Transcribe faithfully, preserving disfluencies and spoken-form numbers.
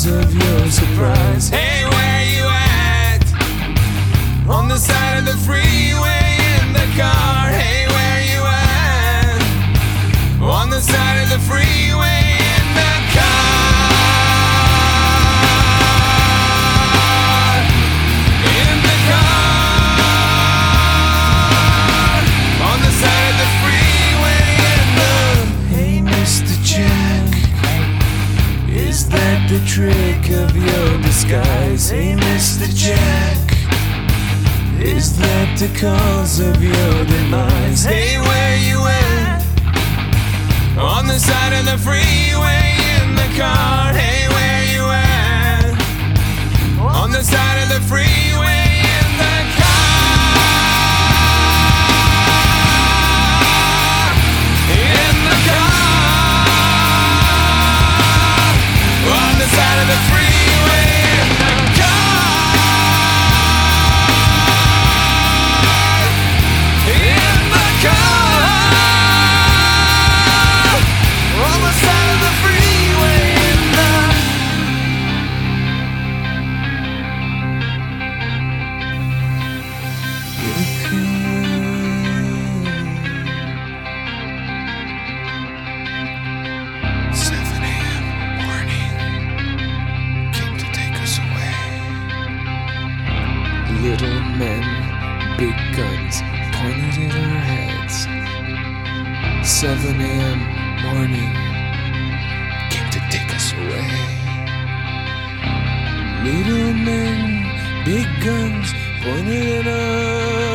cause of your surprise. Hey, where you at? On the side of the freeway in the car. Hey, where you at? On the side of the freeway in the car. In the car. On the side of the freeway in the. Hey, Mister Jack, is that the trick of your disguise? Hey, Mister Jack, is that the cause of your demise? Hey, where you at? On the side of the freeway in the car. Hey, where you at? On the side of the freeway in the car. In the car. On the side of the freeway in the car. In the car. On the side of the freeway in the. seven a.m. morning came to take us away. Little men, big guns pointed at our heads. seven a.m. morning came to take us away. Little men, big guns pointed at us.